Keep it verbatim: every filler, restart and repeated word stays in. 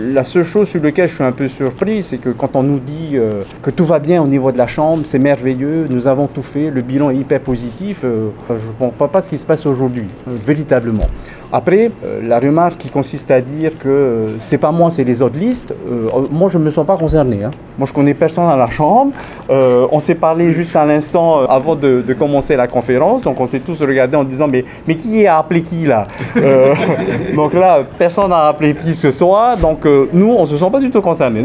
La seule chose sur laquelle je suis un peu surpris, c'est que quand on nous dit euh, que tout va bien au niveau de la Chambre, c'est merveilleux, nous avons tout fait, le bilan est hyper positif, euh, je ne comprends pas ce qui se passe aujourd'hui, euh, véritablement. Après, euh, la remarque qui consiste à dire que euh, c'est pas moi, c'est les autres listes, euh, moi je ne me sens pas concerné. Hein. Moi je connais personne à la Chambre, euh, on s'est parlé juste à l'instant euh, avant de, de commencer la conférence, donc on s'est tous regardés en disant mais, mais qui a appelé qui là euh, Donc là, personne n'a appelé qui ce soir, donc euh, nous on ne se sent pas du tout concernés.